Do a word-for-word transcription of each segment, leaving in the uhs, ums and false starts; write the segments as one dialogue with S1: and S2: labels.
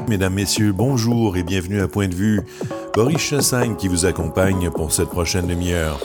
S1: Mesdames, Messieurs, bonjour et bienvenue à Point de vue. Boris Chassagne qui vous accompagne pour cette prochaine demi-heure.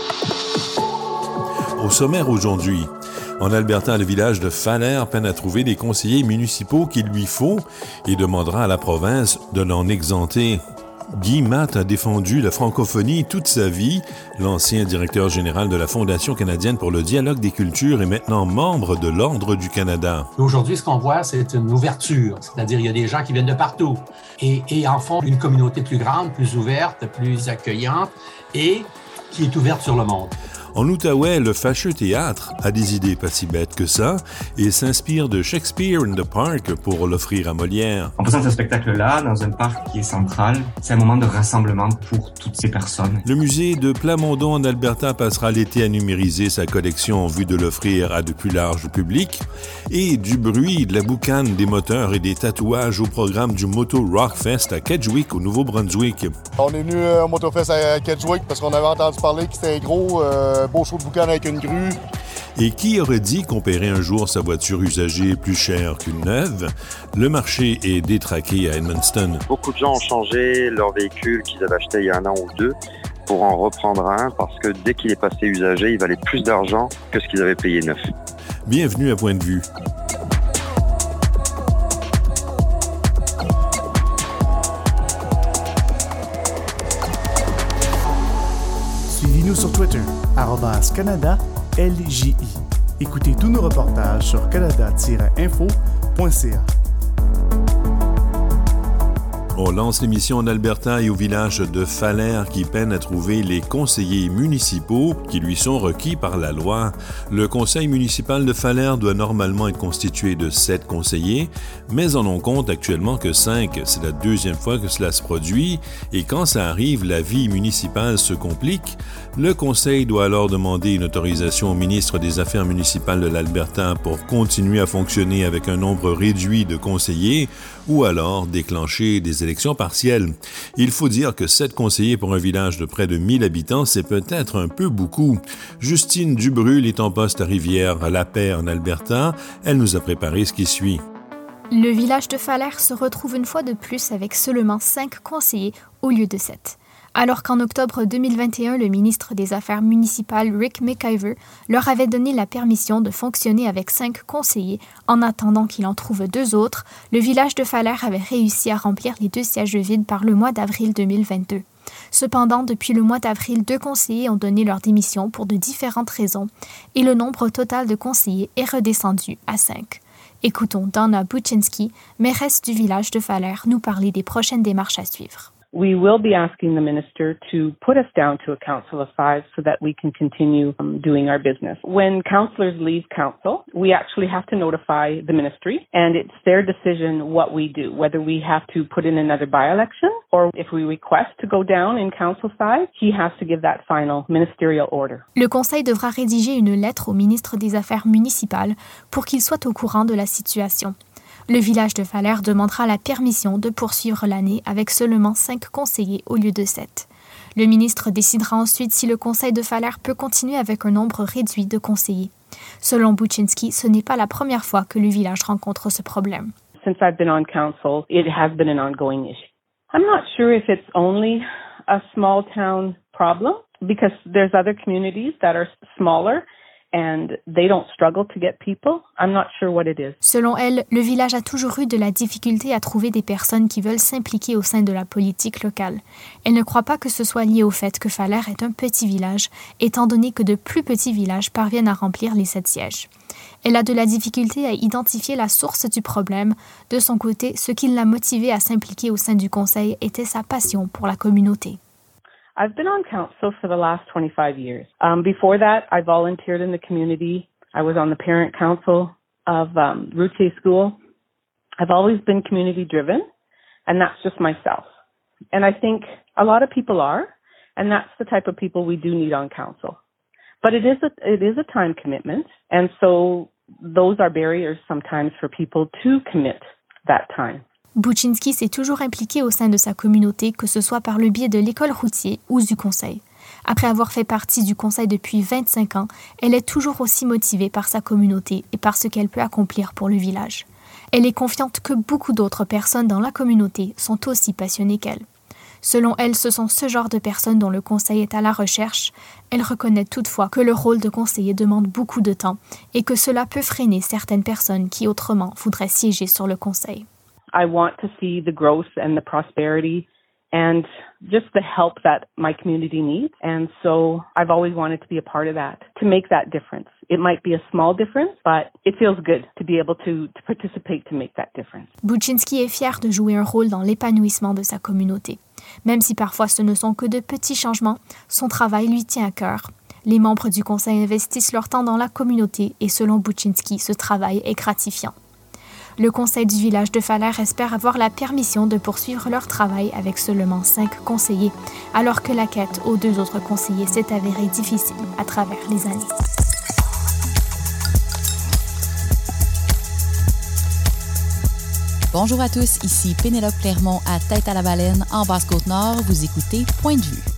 S1: Au sommaire aujourd'hui, en Alberta, le village de Falaire peine à trouver les conseillers municipaux qu'il lui faut et demandera à la province de l'en exempter. Guy Matte a défendu la francophonie toute sa vie. L'ancien directeur général de la Fondation canadienne pour le dialogue des cultures est maintenant membre de l'Ordre du Canada.
S2: Aujourd'hui, ce qu'on voit, c'est une ouverture, c'est-à-dire il y a des gens qui viennent de partout et, et en font une communauté plus grande, plus ouverte, plus accueillante et qui est ouverte sur le monde.
S1: En Outaouais, le fâcheux théâtre a des idées pas si bêtes que ça et s'inspire de Shakespeare in the Park pour l'offrir à Molière.
S3: En faisant ce spectacle-là, dans un parc qui est central, c'est un moment de rassemblement pour toutes ces personnes.
S1: Le musée de Plamondon en Alberta passera l'été à numériser sa collection en vue de l'offrir à de plus larges publics. Et du bruit, de la boucane, des moteurs et des tatouages au programme du Moto Rockfest à Kedgewick au Nouveau-Brunswick.
S4: On est venu au Motofest à Kedgewick parce qu'on avait entendu parler que c'était gros... Euh... beau show de boucan avec une grue.
S1: Et qui aurait dit qu'on paierait un jour sa voiture usagée plus cher qu'une neuve? Le marché est détraqué à Edmundston.
S5: Beaucoup de gens ont changé leur véhicule qu'ils avaient acheté il y a un an ou deux pour en reprendre un parce que dès qu'il est passé usagé, il valait plus d'argent que ce qu'ils avaient payé neuf.
S1: Bienvenue à Point de vue.
S6: Suivez-nous sur Twitter, arobase Canada L J I. Écoutez tous nos reportages sur canada tiret info point c a.
S1: On lance l'émission en Alberta et au village de Falaire qui peine à trouver les conseillers municipaux qui lui sont requis par la loi. Le conseil municipal de Falaire doit normalement être constitué de sept conseillers, mais on en compte actuellement que cinq. C'est la deuxième fois que cela se produit et quand ça arrive, la vie municipale se complique. Le conseil doit alors demander une autorisation au ministre des Affaires municipales de l'Alberta pour continuer à fonctionner avec un nombre réduit de conseillers ou alors déclencher des élections partielles. Il faut dire que sept conseillers pour un village de près de mille habitants, c'est peut-être un peu beaucoup. Justine Dubrul est en poste à Rivière-la-Paix en Alberta. Elle nous a préparé ce qui suit.
S7: Le village de Falaire se retrouve une fois de plus avec seulement cinq conseillers au lieu de sept. Alors qu'en octobre deux mille vingt et un, le ministre des Affaires municipales, Rick McIver, leur avait donné la permission de fonctionner avec cinq conseillers en attendant qu'il en trouve deux autres, le village de Falaire avait réussi à remplir les deux sièges vides par le mois d'avril deux mille vingt-deux. Cependant, depuis le mois d'avril, deux conseillers ont donné leur démission pour de différentes raisons et le nombre total de conseillers est redescendu à cinq. Écoutons Donna Buczynski, mairesse du village de Falaire, nous parler des prochaines démarches à suivre.
S8: We will be asking the minister to put us down to a council of five so that we can continue um, doing our business. When councillors leave council, we actually have to notify the ministry, and it's their decision what we do, whether we have to put in another by-election or if we request to go down in council size, he has to give that final ministerial order.
S7: Le conseil devra rédiger une lettre au ministre des Affaires municipales pour qu'il soit au courant de la situation. Le village de Falaire demandera la permission de poursuivre l'année avec seulement cinq conseillers au lieu de sept. Le ministre décidera ensuite si le conseil de Falaire peut continuer avec un nombre réduit de conseillers. Selon Buczynski, ce n'est pas la première fois que le village rencontre ce problème.
S8: Since I've been on council, it has been an ongoing issue. I'm not sure if it's only a small town problem because there's other communities that are smaller and they don't struggle to get people. I'm not sure what it is.
S7: Selon elle, le village a toujours eu de la difficulté à trouver des personnes qui veulent s'impliquer au sein de la politique locale. Elle ne croit pas que ce soit lié au fait que Falaire est un petit village, étant donné que de plus petits villages parviennent à remplir les sept sièges. Elle a de la difficulté à identifier la source du problème. De son côté, ce qui l'a motivée à s'impliquer au sein du conseil était sa passion pour la communauté.
S8: I've been on council for the last twenty-five years. Um, before that, I volunteered in the community. I was on the parent council of um, Routier School. I've always been community driven, and that's just myself. And I think a lot of people are, and that's the type of people we do need on council. But it is a, it is a time commitment, and so those are barriers sometimes for people to commit that time.
S7: Buczynski s'est toujours impliqué au sein de sa communauté, que ce soit par le biais de l'école routier ou du conseil. Après avoir fait partie du conseil depuis vingt-cinq ans, elle est toujours aussi motivée par sa communauté et par ce qu'elle peut accomplir pour le village. Elle est confiante que beaucoup d'autres personnes dans la communauté sont aussi passionnées qu'elle. Selon elle, ce sont ce genre de personnes dont le conseil est à la recherche. Elle reconnaît toutefois que le rôle de conseiller demande beaucoup de temps et que cela peut freiner certaines personnes qui autrement voudraient siéger sur le conseil.
S8: I want to see the growth and the prosperity and just the help that my community needs. And so I've always wanted to be a part of that, to make that difference. It might be a small difference, but it feels good to be able to, to participate to make that difference.
S7: Buczynski est fier de jouer un rôle dans l'épanouissement de sa communauté. Même si parfois ce ne sont que de petits changements, son travail lui tient à cœur. Les membres du conseil investissent leur temps dans la communauté et selon Buczynski, ce travail est gratifiant. Le conseil du village de Falaire espère avoir la permission de poursuivre leur travail avec seulement cinq conseillers, alors que la quête aux deux autres conseillers s'est avérée difficile à travers les années.
S9: Bonjour à tous, ici Pénélope Clermont à Tête à la Baleine, en Basse-Côte-Nord. Vous écoutez Point de vue.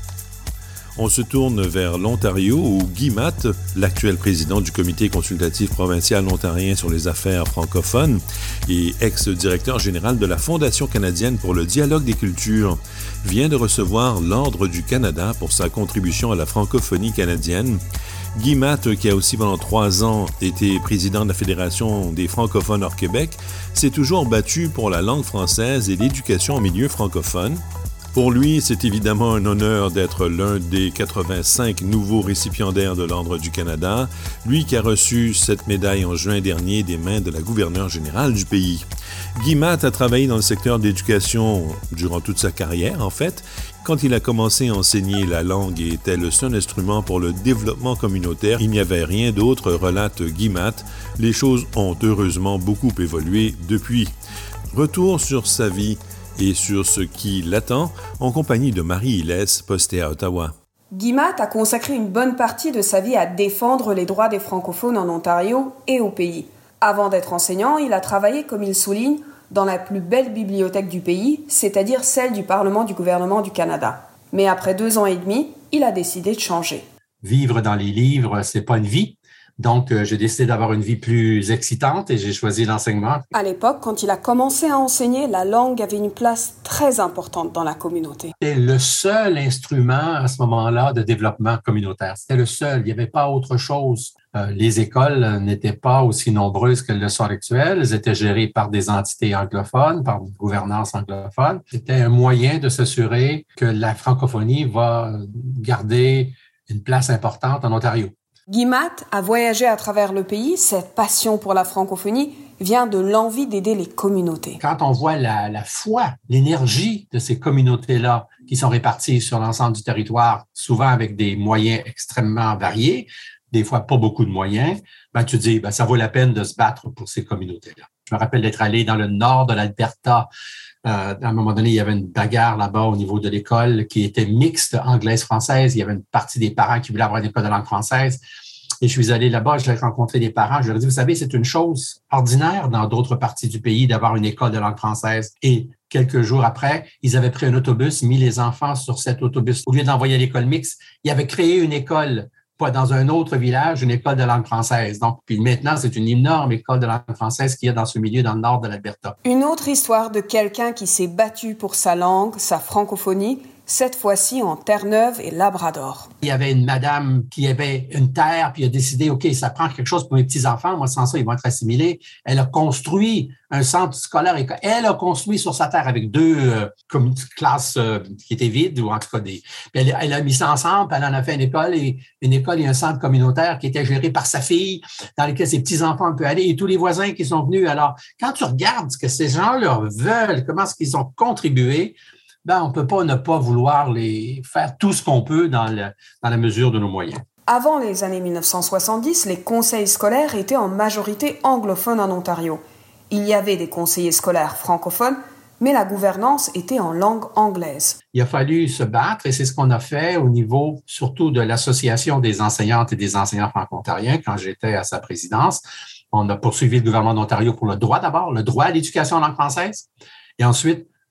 S1: On se tourne vers l'Ontario où Guy Matte, l'actuel président du Comité consultatif provincial ontarien sur les affaires francophones et ex-directeur général de la Fondation canadienne pour le dialogue des cultures, vient de recevoir l'Ordre du Canada pour sa contribution à la francophonie canadienne. Guy Matte, qui a aussi pendant trois ans été président de la Fédération des francophones hors Québec, s'est toujours battu pour la langue française et l'éducation au milieu francophone. Pour lui, c'est évidemment un honneur d'être l'un des quatre-vingt-cinq nouveaux récipiendaires de l'Ordre du Canada, lui qui a reçu cette médaille en juin dernier des mains de la gouverneure générale du pays. Guy Matte a travaillé dans le secteur de l'éducation durant toute sa carrière, en fait. Quand il a commencé à enseigner la langue et était le seul instrument pour le développement communautaire, il n'y avait rien d'autre, relate Guy Matte. Les choses ont heureusement beaucoup évolué depuis. Retour sur sa vie et sur ce qui l'attend, en compagnie de Marie Hillès, postée à Ottawa.
S10: Guy Matte a consacré une bonne partie de sa vie à défendre les droits des francophones en Ontario et au pays. Avant d'être enseignant, il a travaillé, comme il souligne, dans la plus belle bibliothèque du pays, c'est-à-dire celle du Parlement du gouvernement du Canada. Mais après deux ans et demi, il a décidé de changer.
S2: Vivre dans les livres, c'est pas une vie. Donc, euh, j'ai décidé d'avoir une vie plus excitante et j'ai choisi l'enseignement.
S10: À l'époque, quand il a commencé à enseigner, la langue avait une place très importante dans la communauté.
S2: C'était le seul instrument à ce moment-là de développement communautaire. C'était le seul. Il n'y avait pas autre chose. Euh, les écoles n'étaient pas aussi nombreuses qu'elles le sont actuelles. Elles étaient gérées par des entités anglophones, par une gouvernance anglophone. C'était un moyen de s'assurer que la francophonie va garder une place importante en Ontario.
S10: Guy Matte a voyagé à travers le pays. Cette passion pour la francophonie vient de l'envie d'aider les communautés.
S2: Quand on voit la, la foi, l'énergie de ces communautés-là qui sont réparties sur l'ensemble du territoire, souvent avec des moyens extrêmement variés, des fois pas beaucoup de moyens, ben tu dis, ben ça vaut la peine de se battre pour ces communautés-là. Je me rappelle d'être allé dans le nord de l'Alberta. Euh, à un moment donné, il y avait une bagarre là-bas au niveau de l'école qui était mixte anglaise-française. Il y avait une partie des parents qui voulaient avoir une école de langue française. Et je suis allé là-bas, j'ai rencontré des parents. Je leur ai dit, vous savez, c'est une chose ordinaire dans d'autres parties du pays d'avoir une école de langue française. Et quelques jours après, ils avaient pris un autobus, mis les enfants sur cet autobus. Au lieu d'envoyer à l'école mixte, ils avaient créé une école, pas dans un autre village, une école de langue française. Donc, puis maintenant, c'est une énorme école de langue française qu'il y a dans ce milieu dans le nord de l'Alberta.
S10: Une autre histoire de quelqu'un qui s'est battu pour sa langue, sa francophonie, cette fois-ci en Terre-Neuve et Labrador.
S2: Il y avait une madame qui avait une terre, puis a décidé, OK, ça prend quelque chose pour mes petits-enfants. Moi, sans ça, ils vont être assimilés. Elle a construit un centre scolaire. Elle a construit sur sa terre avec deux euh, comme, classes euh, qui étaient vides, ou en tout cas des... Puis elle, elle a mis ça ensemble, elle en a fait une école, et une école et un centre communautaire qui était géré par sa fille, dans lequel ses petits-enfants peuvent aller, et tous les voisins qui sont venus. Alors, quand tu regardes ce que ces gens-là veulent, comment est-ce qu'ils ont contribué, ben, on ne peut pas ne pas vouloir les faire tout ce qu'on peut dans, le, dans la mesure de nos moyens.
S10: Avant les années mille neuf cent soixante-dix, les conseils scolaires étaient en majorité anglophones en Ontario. Il y avait des conseillers scolaires francophones, mais la gouvernance était en langue anglaise.
S2: Il a fallu se battre et c'est ce qu'on a fait au niveau surtout de l'Association des enseignantes et des enseignants franco-ontariens quand j'étais à sa présidence. On a poursuivi le gouvernement d'Ontario pour le droit d'abord, le droit à l'éducation en langue française et ensuite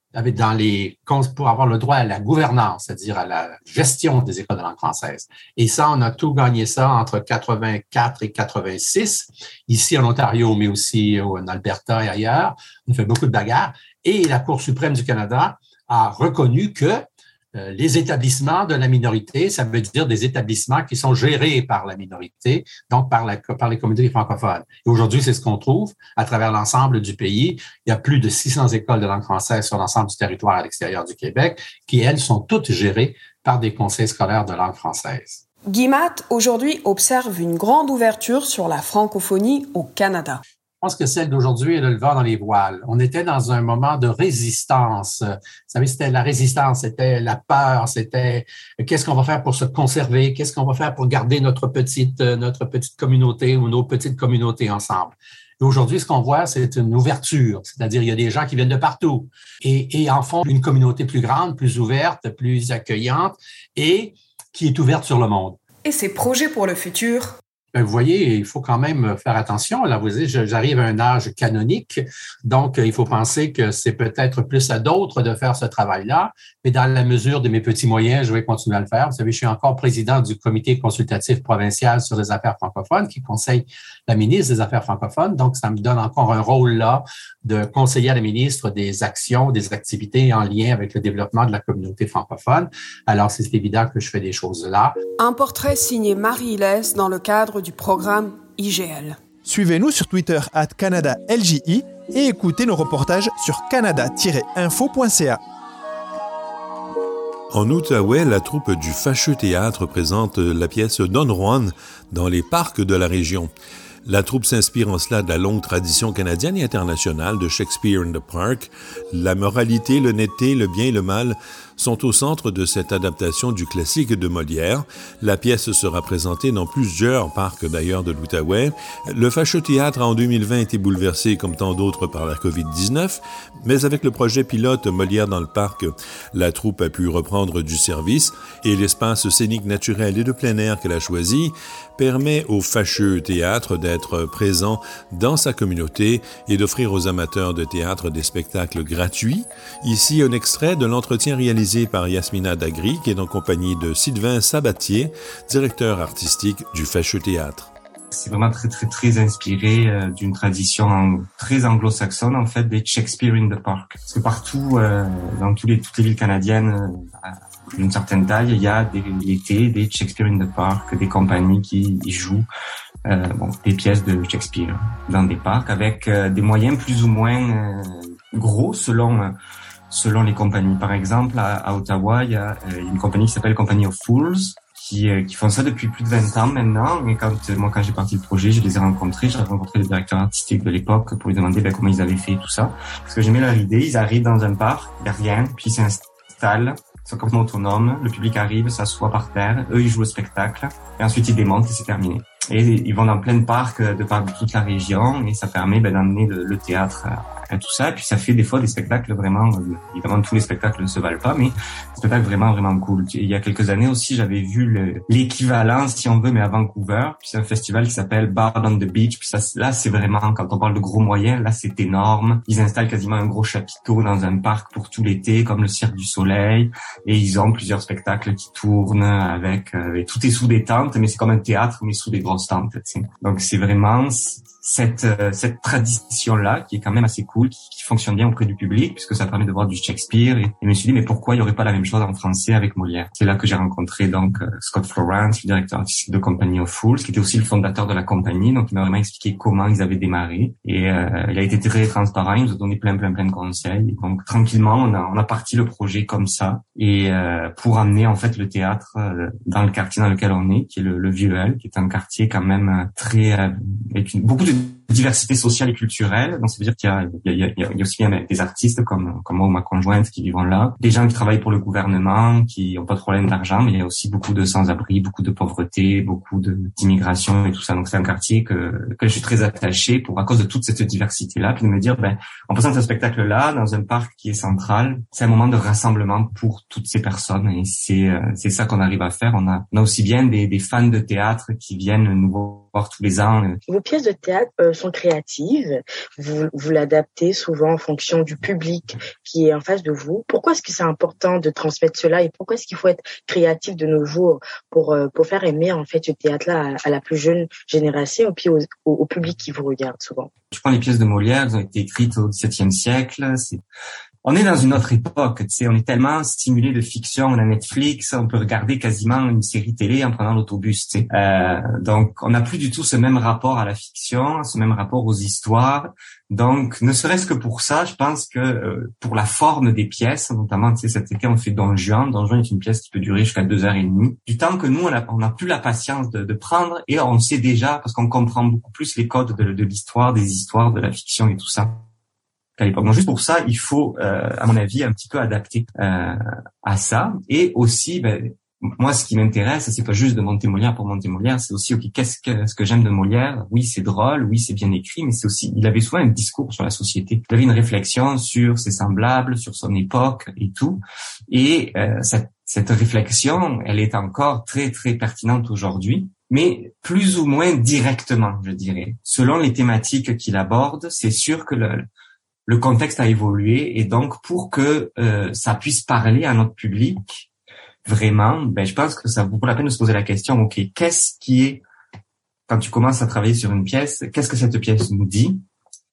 S2: avec dans les pour avoir le droit à la gouvernance, c'est-à-dire à la gestion des écoles de langue française. Et ça, on a tout gagné ça entre quatre-vingt-quatre et quatre-vingt-six, ici en Ontario, mais aussi en Alberta et ailleurs. On fait beaucoup de bagarres. Et la Cour suprême du Canada a reconnu que euh, les établissements de la minorité, ça veut dire des établissements qui sont gérés par la minorité, donc par, la, par les communautés francophones. Et aujourd'hui, c'est ce qu'on trouve à travers l'ensemble du pays. Il y a plus de six cents écoles de langue française sur l'ensemble du territoire à l'extérieur du Québec qui, elles, sont toutes gérées par des conseils scolaires de langue française.
S10: Guy Matte, aujourd'hui, observe une grande ouverture sur la francophonie au Canada.
S2: Je pense que celle d'aujourd'hui est le vent dans les voiles. On était dans un moment de résistance. Vous savez, c'était la résistance, c'était la peur, c'était qu'est-ce qu'on va faire pour se conserver, qu'est-ce qu'on va faire pour garder notre petite, notre petite communauté ou nos petites communautés ensemble. Et aujourd'hui, ce qu'on voit, c'est une ouverture, c'est-à-dire il y a des gens qui viennent de partout et, et en font une communauté plus grande, plus ouverte, plus accueillante et qui est ouverte sur le monde.
S10: Et ses projets pour le futur?
S2: Vous voyez, il faut quand même faire attention. Là, vous voyez, j'arrive à un âge canonique, donc il faut penser que c'est peut-être plus à d'autres de faire ce travail-là. Mais dans la mesure de mes petits moyens, je vais continuer à le faire. Vous savez, je suis encore président du comité consultatif provincial sur les affaires francophones qui conseille la ministre des Affaires francophones. Donc, ça me donne encore un rôle là de conseiller à la ministre des actions, des activités en lien avec le développement de la communauté francophone. Alors, c'est évident que je fais des choses là.
S10: Un portrait signé Marie Hilès dans le cadre du programme I G L.
S11: Suivez-nous sur Twitter arobase Canada L J I et écoutez nos reportages sur canada tiret info point c a.
S1: En Outaouais, la troupe du Fâcheux Théâtre présente la pièce Don Juan dans les parcs de la région. La troupe s'inspire en cela de la longue tradition canadienne et internationale de Shakespeare in the Park. La moralité, l'honnêteté, le bien et le mal sont au centre de cette adaptation du classique de Molière. La pièce sera présentée dans plusieurs parcs d'ailleurs de l'Outaouais. Le Fâcheux Théâtre a en deux mille vingt été bouleversé comme tant d'autres par la covid dix-neuf, mais avec le projet pilote Molière dans le parc, la troupe a pu reprendre du service et l'espace scénique naturel et de plein air qu'elle a choisi permet au Fâcheux Théâtre d'être présent dans sa communauté et d'offrir aux amateurs de théâtre des spectacles gratuits. Ici, un extrait de l'entretien réalisé par Yasmina Dagri, qui est en compagnie de Sylvain Sabatier, directeur artistique du Fâcheux Théâtre.
S3: C'est vraiment très, très, très inspiré euh, d'une tradition très anglo-saxonne, en fait, des Shakespeare in the Park. Parce que partout, euh, dans tous les, toutes les villes canadiennes, euh, d'une certaine taille, il y a des, l'été des Shakespeare in the Park, des compagnies qui jouent euh, bon, des pièces de Shakespeare dans des parcs avec euh, des moyens plus ou moins euh, gros selon... Euh, selon les compagnies. Par exemple, à, à Ottawa, il y a euh, une compagnie qui s'appelle Company of Fools, qui, euh, qui font ça depuis plus de vingt ans maintenant. Et quand euh, moi, quand j'ai parti le projet, je les ai rencontrés. J'ai rencontré les directeurs artistiques de l'époque pour lui demander ben, comment ils avaient fait tout ça. Parce que j'aimais leur idée. Ils arrivent dans un parc, il n'y a rien, puis ils s'installent. Ils sont complètement autonomes. Le public arrive, s'assoit par terre. Eux, ils jouent au spectacle. Et ensuite, ils démontent et c'est terminé. Et ils vont dans plein de parcs de par toute la région. Et ça permet ben, d'emmener le, le théâtre à, à tout ça. Et puis ça fait des fois des spectacles vraiment... Évidemment, tous les spectacles ne se valent pas, mais des spectacles vraiment, vraiment cool. Il y a quelques années aussi, j'avais vu le, l'équivalent, si on veut, mais à Vancouver. Puis c'est un festival qui s'appelle Bard on the Beach. Puis ça, là, c'est vraiment, quand on parle de gros moyens, là, c'est énorme. Ils installent quasiment un gros chapiteau dans un parc pour tout l'été, comme le Cirque du Soleil. Et ils ont plusieurs spectacles qui tournent avec... Euh, et tout est sous des tentes, mais c'est comme un théâtre, mais sous des grosses tentes. T'sais. Donc c'est vraiment cette euh, cette tradition-là qui est quand même assez cool, qui, qui fonctionne bien auprès du public, puisque ça permet de voir du Shakespeare. Et, et je me suis dit, mais pourquoi il n'y aurait pas la même chose en français avec Molière? C'est là que j'ai rencontré donc euh, Scott Florence, le directeur artistique de Company of Fools, qui était aussi le fondateur de la compagnie. Donc il m'a vraiment expliqué comment ils avaient démarré. Et euh, il a été très transparent, il nous a donné plein, plein, plein de conseils. Et donc tranquillement, on a, on a parti le projet comme ça, et euh, pour amener en fait le théâtre euh, dans le quartier dans lequel on est, qui est le, le Vieux-Hall, qui est un quartier quand même très euh, avec une, beaucoup de diversité sociale et culturelle. Donc ça veut dire qu'il y a, il y a, il y a, il y a aussi bien des artistes comme, comme moi ou ma conjointe qui vivent là, des gens qui travaillent pour le gouvernement, qui n'ont pas de problème d'argent, mais il y a aussi beaucoup de sans-abri, beaucoup de pauvreté, beaucoup de, d'immigration et tout ça. Donc c'est un quartier que, que je suis très attaché pour à cause de toute cette diversité-là, puis de me dire, ben, en passant ce spectacle-là dans un parc qui est central, c'est un moment de rassemblement pour toutes ces personnes, et c'est, c'est ça qu'on arrive à faire. On a, on a aussi bien des, des fans de théâtre qui viennent nous voir tous les ans.
S12: Vos pièces de théâtre euh, notion créative. Vous, vous l'adaptez souvent en fonction du public qui est en face de vous. Pourquoi est-ce que c'est important de transmettre cela et pourquoi est-ce qu'il faut être créatif de nos jours pour pour faire aimer en fait ce théâtre-là à, à la plus jeune génération et puis au, au, au public qui vous regarde souvent?
S3: Tu prends les pièces de Molière, elles ont été écrites au dix-septième siècle. C'est... On est dans une autre époque, tu sais, on est tellement stimulé de fiction, on a Netflix, on peut regarder quasiment une série télé en prenant l'autobus, tu sais. Euh, donc, on n'a plus du tout ce même rapport à la fiction, ce même rapport aux histoires. Donc, ne serait-ce que pour ça, je pense que euh, pour la forme des pièces, notamment, tu sais, cet été, on fait Don Juan. Don Juan est une pièce qui peut durer jusqu'à deux heures et demie. Du temps que nous, on n'a plus la patience de, de prendre et on sait déjà, parce qu'on comprend beaucoup plus les codes de, de l'histoire, des histoires, de la fiction et tout ça. À l'époque. Donc juste pour ça, il faut, euh, à mon avis, un petit peu adapter euh, à ça. Et aussi, ben, moi, ce qui m'intéresse, c'est pas juste de monter Molière pour monter Molière, c'est aussi, ok, qu'est-ce que ce que j'aime de Molière? Oui, c'est drôle, oui, c'est bien écrit, mais c'est aussi, il avait souvent un discours sur la société. Il avait une réflexion sur ses semblables, sur son époque et tout. Et euh, cette, cette réflexion, elle est encore très très pertinente aujourd'hui, mais plus ou moins directement, je dirais. Selon les thématiques qu'il aborde, c'est sûr que le Le contexte a évolué et donc pour que euh, ça puisse parler à notre public vraiment, ben je pense que ça vaut la peine de se poser la question, ok, qu'est-ce qui est, quand tu commences à travailler sur une pièce, qu'est-ce que cette pièce nous dit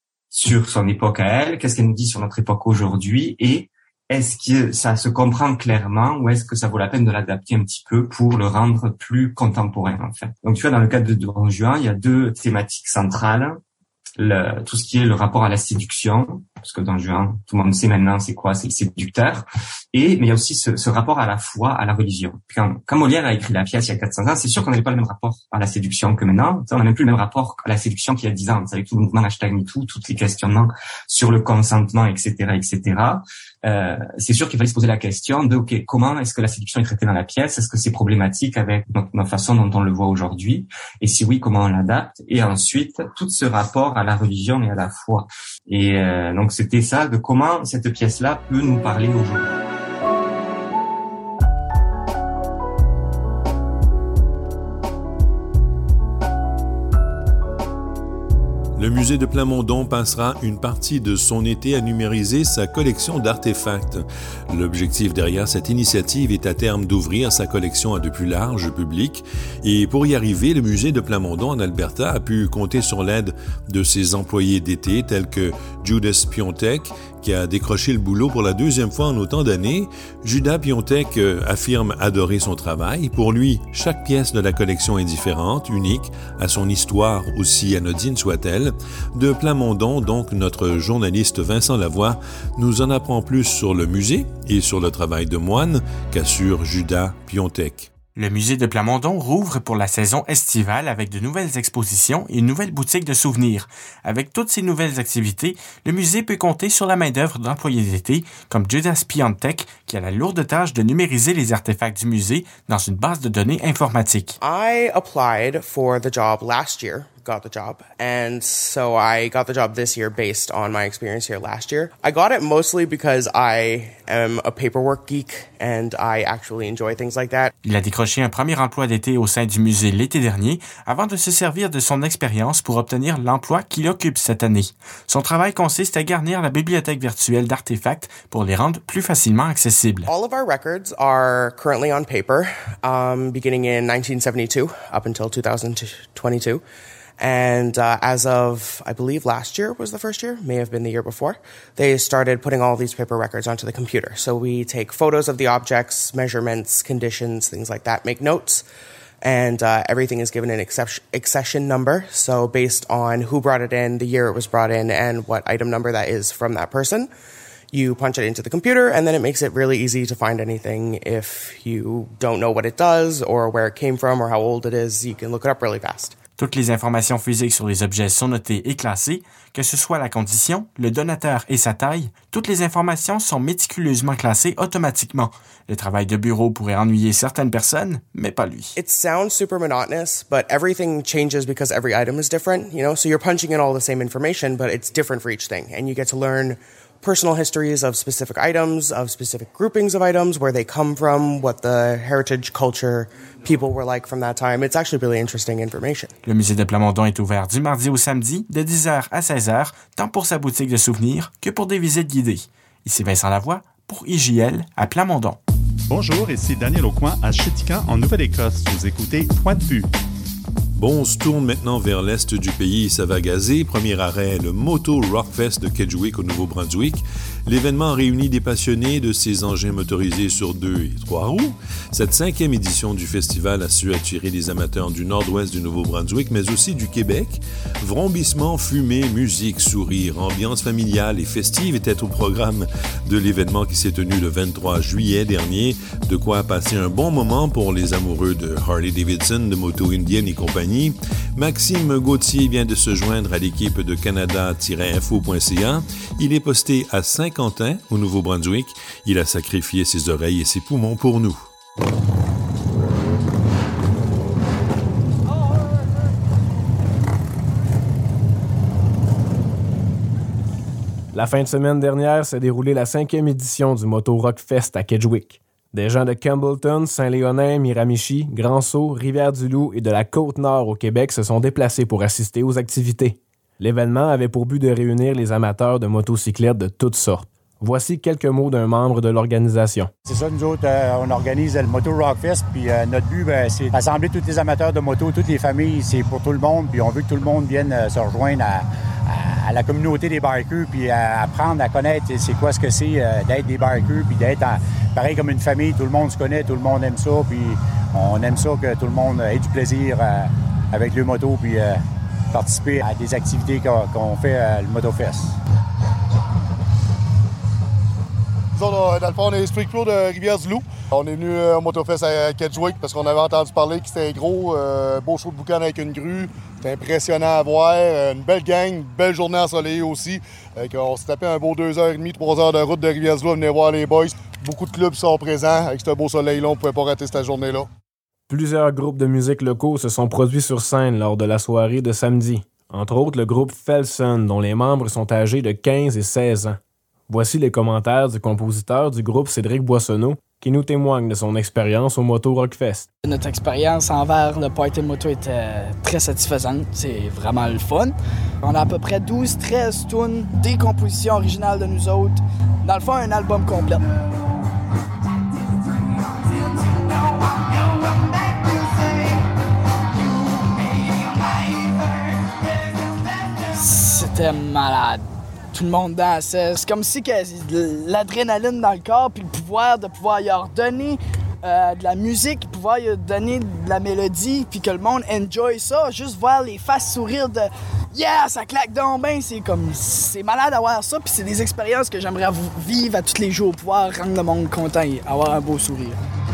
S3: sur son époque à elle, qu'est-ce qu'elle nous dit sur notre époque aujourd'hui et est-ce que ça se comprend clairement ou est-ce que ça vaut la peine de l'adapter un petit peu pour le rendre plus contemporain en fait. Donc tu vois, dans le cadre de Don Juan, il y a deux thématiques centrales. Le, tout ce qui est le rapport à la séduction, parce que dans Juan, tout le monde sait maintenant c'est quoi, c'est le séducteur. Et mais il y a aussi ce, ce rapport à la foi, à la religion. Quand, quand Molière a écrit la pièce il y a quatre cents ans, c'est sûr qu'on n'avait pas le même rapport à la séduction que maintenant. On n'a même plus le même rapport à la séduction qu'il y a dix ans. Avec tout le mouvement hashtag MeToo, tous les questionnements sur le consentement, et cetera, et cetera. Euh, c'est sûr qu'il fallait se poser la question de ok, comment est-ce que la séduction est traitée dans la pièce? Est-ce que c'est problématique avec notre, notre façon dont on le voit aujourd'hui? Et si oui, comment on l'adapte? Et ensuite, tout ce rapport à la religion et à la foi. Et euh, donc c'était ça, de comment cette pièce-là peut nous parler aujourd'hui.
S1: Le musée de Plamondon passera une partie de son été à numériser sa collection d'artefacts. L'objectif derrière cette initiative est à terme d'ouvrir sa collection à de plus large public. Et pour y arriver, le musée de Plamondon en Alberta a pu compter sur l'aide de ses employés d'été tels que Judas Piontek, qui a décroché le boulot pour la deuxième fois en autant d'années. Judas Piontek affirme adorer son travail. Pour lui, chaque pièce de la collection est différente, unique, à son histoire aussi anodine soit-elle. De Plamondon, donc, notre journaliste Vincent Lavoie nous en apprend plus sur le musée et sur le travail de moine qu'assure Judas Piontek.
S13: Le musée de Plamondon rouvre pour la saison estivale avec de nouvelles expositions et une nouvelle boutique de souvenirs. Avec toutes ces nouvelles activités, le musée peut compter sur la main-d'œuvre d'employés d'été comme Judas Piontek, qui a la lourde tâche de numériser les artefacts du musée dans une base de données informatique.
S14: I applied for the job last year. Got the job. And so I got the job this year based on my experience here last year. I got it mostly because I am a paperwork geek and I actually enjoy things like that.
S13: Il a décroché un premier emploi d'été au sein du musée l'été dernier avant de se servir de son expérience pour obtenir l'emploi qu'il occupe cette année. Son travail consiste à garnir la bibliothèque virtuelle d'artefacts pour les rendre plus facilement accessibles.
S14: All of our records are currently on paper, um, beginning in nineteen seventy-two up until two thousand twenty-two. And uh, as of, I believe last year was the first year, may have been the year before, they started putting all these paper records onto the computer. So we take photos of the objects, measurements, conditions, things like that, make notes, and uh, everything is given an accession, accession number. So based on who brought it in, the year it was brought in, and what item number that is from that person, you punch it into the computer, and then it makes it really easy to find anything. If you don't know what it does, or where it came from, or how old it is, you can look it up really fast.
S13: Toutes les informations physiques sur les objets sont notées et classées, que ce soit la condition, le donateur et sa taille, toutes les informations sont méticuleusement classées automatiquement. Le travail de bureau pourrait ennuyer certaines personnes, mais pas lui.
S14: It sounds super monotonous, but everything changes because every item is different, you know? So you're punching in all the same information, but it's different for each thing, and you get to learn personal histories of specific items, of specific groupings of items, where they come from, what the heritage culture people were like from that time. It's actually really interesting information.
S13: Le musée de Plamondon est ouvert du mardi au samedi de dix heures à seize heures, tant pour sa boutique de souvenirs que pour des visites guidées. Ici Vincent Lavoie pour I J L à Plamondon.
S6: Bonjour, ici Daniel Aucoin à Chéticamp en Nouvelle-Écosse. Vous écoutez Point de vue.
S1: Bon, on se tourne maintenant vers l'est du pays et ça va gazer. Premier arrêt, le Moto Rockfest de Kedgewick au Nouveau-Brunswick. L'événement réunit des passionnés de ces engins motorisés sur deux et trois roues. Cette cinquième édition du festival a su attirer les amateurs du nord-ouest du Nouveau-Brunswick, mais aussi du Québec. Vrombissement, fumée, musique, sourire, ambiance familiale et festive étaient au programme de l'événement qui s'est tenu le vingt-trois juillet dernier. De quoi passer un bon moment pour les amoureux de Harley-Davidson, de moto indienne et compagnie. Maxime Gauthier vient de se joindre à l'équipe de canada tiret info point c a. Il est posté à Saint-Quentin, au Nouveau-Brunswick. Il a sacrifié ses oreilles et ses poumons pour nous.
S15: La fin de semaine dernière s'est déroulée la cinquième édition du Moto Rockfest à Kedgewick. Des gens de Campbellton, Saint-Léonin, Miramichi, Grand-Sault, Rivière-du-Loup et de la Côte-Nord au Québec se sont déplacés pour assister aux activités. L'événement avait pour but de réunir les amateurs de motocyclettes de toutes sortes. Voici quelques mots d'un membre de l'organisation.
S16: C'est ça, nous autres, euh, on organise le Moto Rockfest, puis euh, notre but, ben, c'est rassembler tous les amateurs de moto, toutes les familles, c'est pour tout le monde, puis on veut que tout le monde vienne euh, se rejoindre à, à, à la communauté des bikers, puis à apprendre à connaître c'est quoi ce que c'est euh, d'être des bikers, puis d'être en, pareil comme une famille, tout le monde se connaît, tout le monde aime ça, puis on aime ça que tout le monde ait du plaisir euh, avec le moto, puis euh, participer à des activités qu'on, qu'on fait à le MotoFest.
S4: Nous autres, dans le fond, on est Street Crew de Rivière-du-Loup. On est venu au MotoFest à Kedgewick parce qu'on avait entendu parler que c'était gros, euh, beau show de boucan avec une grue. C'était impressionnant à voir. Une belle gang, une belle journée ensoleillée aussi. Avec, on s'est tapé un beau deux heures trente, trois heures de route de Rivière-du-Loup à venir voir les boys. Beaucoup de clubs sont présents. Avec ce beau soleil-là, on ne pouvait pas rater cette journée-là.
S15: Plusieurs groupes de musique locaux se sont produits sur scène lors de la soirée de samedi. Entre autres, le groupe Felson, dont les membres sont âgés de quinze et seize ans. Voici les commentaires du compositeur du groupe Cédric Boissonneau, qui nous témoigne de son expérience au Moto Rockfest.
S17: Notre expérience envers le party moto était très satisfaisante. C'est vraiment le fun. On a à peu près douze treize tunes, des compositions originales de nous autres. Dans le fond, un album complet. C'était malade. Tout le monde dansait. C'est comme si que l'adrénaline dans le corps, puis le pouvoir de pouvoir y redonner euh, de la musique, pouvoir y donner de la mélodie, puis que le monde enjoy ça. Juste voir les faces sourire de « Yeah, ça claque donc bien », c'est comme... C'est malade d'avoir ça, puis c'est des expériences que j'aimerais vivre à tous les jours, pouvoir rendre le monde content et avoir un beau sourire.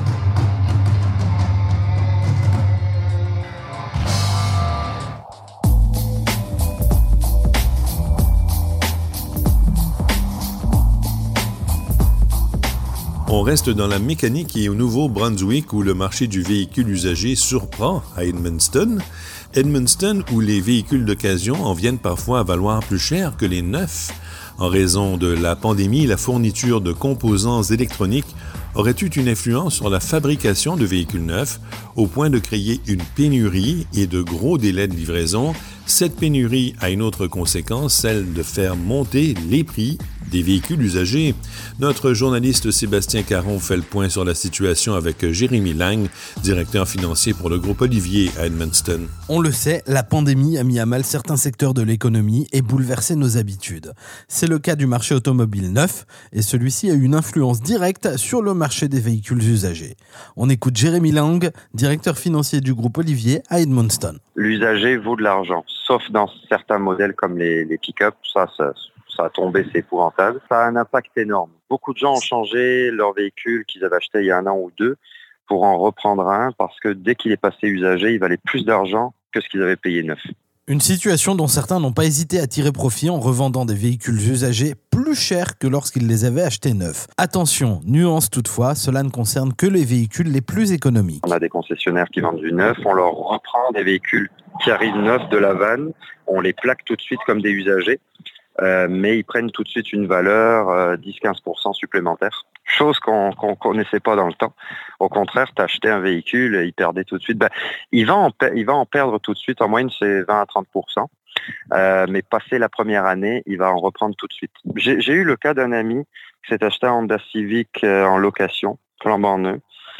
S1: On reste dans la mécanique et au Nouveau-Brunswick où le marché du véhicule usagé surprend à Edmundston. Edmundston où les véhicules d'occasion en viennent parfois à valoir plus cher que les neufs. En raison de la pandémie, la fourniture de composants électroniques aurait eu une influence sur la fabrication de véhicules neufs au point de créer une pénurie et de gros délais de livraison. Cette pénurie a une autre conséquence, celle de faire monter les prix des véhicules usagés. Notre journaliste Sébastien Caron fait le point sur la situation avec Jérémy Lang, directeur financier pour le groupe Olivier à Edmundston.
S18: On le sait, la pandémie a mis à mal certains secteurs de l'économie et bouleversé nos habitudes. C'est le cas du marché automobile neuf et celui-ci a eu une influence directe sur le marché des véhicules usagés. On écoute Jérémy Lang, directeur financier du groupe Olivier à Edmundston.
S5: L'usager vaut de l'argent, sauf dans certains modèles comme les, les pick-up, ça, ça Ça a tombé, c'est épouvantable. Ça a un impact énorme. Beaucoup de gens ont changé leur véhicule qu'ils avaient acheté il y a un an ou deux pour en reprendre un parce que dès qu'il est passé usagé, il valait plus d'argent que ce qu'ils avaient payé neuf.
S18: Une situation dont certains n'ont pas hésité à tirer profit en revendant des véhicules usagés plus chers que lorsqu'ils les avaient achetés neufs. Attention, nuance toutefois, cela ne concerne que les véhicules les plus économiques.
S5: On a des concessionnaires qui vendent du neuf, on leur reprend des véhicules qui arrivent neufs de la vanne, on les plaque tout de suite comme des usagés. euh, mais ils prennent tout de suite une valeur euh, dix à quinze pour cent supplémentaire. Chose qu'on qu'on connaissait pas dans le temps. Au contraire, tu achetais un véhicule et il perdait tout de suite. Ben, il va en per- il va en perdre tout de suite. En moyenne, c'est vingt à trente pour cent. Euh, mais passé la première année, il va en reprendre tout de suite. J'ai, j'ai eu le cas d'un ami qui s'est acheté un Honda Civic euh, en location, flambant neuf.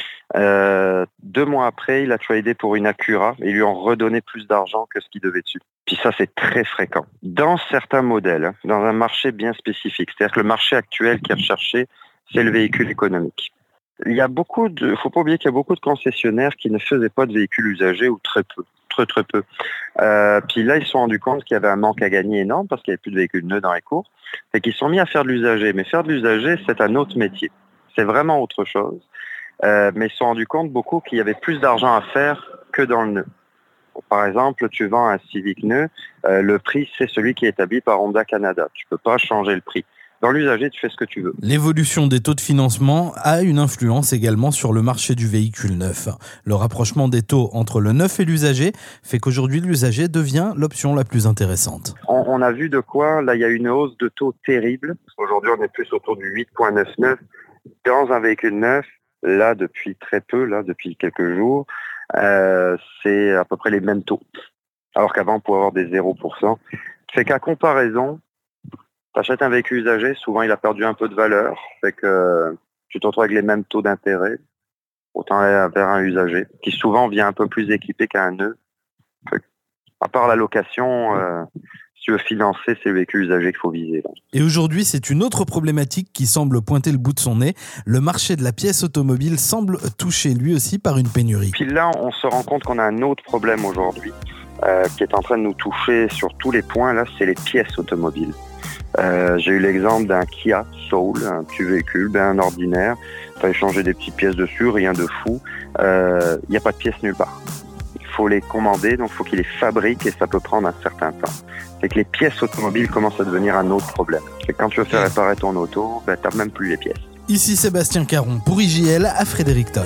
S5: Euh, deux mois après, il a tradé pour une Acura et ils lui ont redonné plus d'argent que ce qu'il devait dessus. Puis ça, c'est très fréquent. Dans certains modèles, hein, dans un marché bien spécifique, c'est-à-dire que le marché actuel qui est recherché, c'est le véhicule économique. Il y a beaucoup de, faut pas oublier qu'il y a beaucoup de concessionnaires qui ne faisaient pas de véhicules usagés ou très peu, très très peu. Euh, puis là, ils se sont rendus compte qu'il y avait un manque à gagner énorme parce qu'il n'y avait plus de véhicules neufs dans les cours. Fait qu'ils se sont mis à faire de l'usager. Mais faire de l'usager, c'est un autre métier. C'est vraiment autre chose. Euh, mais ils se sont rendus compte beaucoup qu'il y avait plus d'argent à faire que dans le neuf. Par exemple, tu vends un Civic neuf, euh, le prix, c'est celui qui est établi par Honda Canada. Tu peux pas changer le prix. Dans l'usager, tu fais ce que tu veux.
S18: L'évolution des taux de financement a une influence également sur le marché du véhicule neuf. Le rapprochement des taux entre le neuf et l'usager fait qu'aujourd'hui, l'usager devient l'option la plus intéressante.
S5: On, on a vu de quoi, là, il y a une hausse de taux terrible. Aujourd'hui, on est plus autour du huit virgule quatre-vingt-dix-neuf. Dans un véhicule neuf, là, depuis très peu, là, depuis quelques jours, euh, c'est à peu près les mêmes taux. Alors qu'avant, on pouvait avoir des zéro pour cent. C'est qu'à comparaison, t'achètes un véhicule usagé, souvent il a perdu un peu de valeur, fait que euh, tu te retrouves avec les mêmes taux d'intérêt, autant aller vers un usagé, qui souvent vient un peu plus équipé qu'un neuf. Fait que, à part la location, euh, si tu veux financer, c'est le véhicule usagé qu'il faut viser. Là.
S18: Et aujourd'hui, c'est une autre problématique qui semble pointer le bout de son nez. Le marché de la pièce automobile semble touché lui aussi par une pénurie.
S5: Puis là, on se rend compte qu'on a un autre problème aujourd'hui, euh, qui est en train de nous toucher sur tous les points, là, c'est les pièces automobiles. Euh, j'ai eu l'exemple d'un Kia Soul, un petit véhicule, ben un ordinaire. Il fallait changer des petites pièces dessus, rien de fou. Il euh, n'y a pas de pièces nulle part. Il faut les commander, donc il faut qu'ils les fabriquent et ça peut prendre un certain temps. C'est que les pièces automobiles commencent à devenir un autre problème. C'est que quand tu veux faire réparer ton auto, ben t'as même plus les pièces.
S18: Ici Sébastien Caron pour I J L à Fredericton.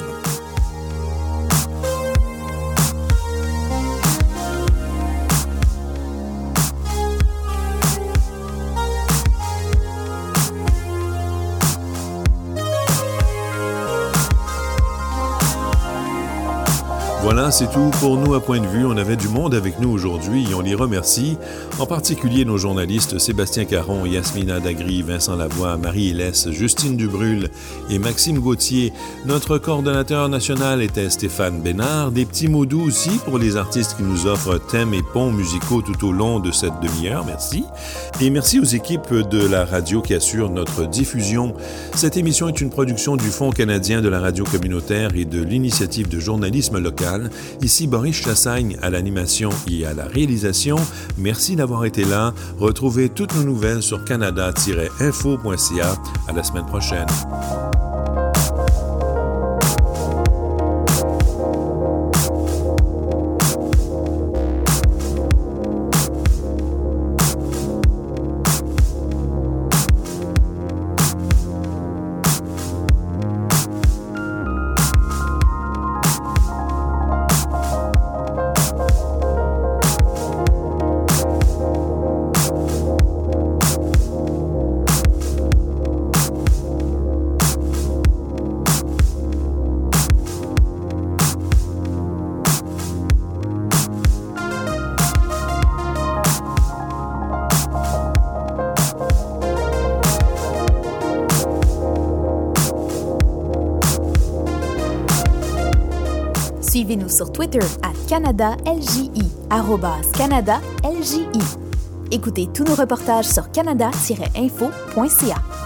S1: Voilà, c'est tout pour nous à Point de Vue. On avait du monde avec nous aujourd'hui et on les remercie, en particulier nos journalistes Sébastien Caron, Yasmina Dagri, Vincent Lavoie, Marie Hélès, Justine Dubrul et Maxime Gauthier. Notre coordonnateur national était Stéphane Bénard. Des petits mots doux aussi pour les artistes qui nous offrent thèmes et ponts musicaux tout au long de cette demi-heure. Merci. Et merci aux équipes de la radio qui assurent notre diffusion. Cette émission est une production du Fonds canadien de la radio communautaire et de l'initiative de journalisme local. Ici Boris Chassagne à l'animation et à la réalisation. Merci d'avoir été là. Retrouvez toutes nos nouvelles sur canada tiret info point c a. À la semaine prochaine.
S7: Suivez-nous sur Twitter à Canada L J I, arrobas Canada L J I. Écoutez tous nos reportages sur canada tiret info point c a.